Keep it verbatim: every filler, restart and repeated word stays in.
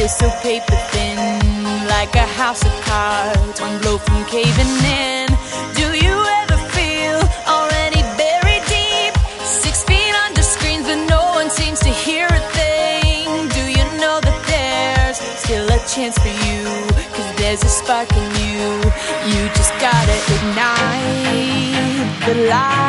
You're so paper thin, like a house of cards, one blow from caving in. Do you ever feel already buried deep, six feet under screens but no one seems to hear a thing? Do you know that there's still a chance for you, cause there's a spark in you. You just gotta ignite the light.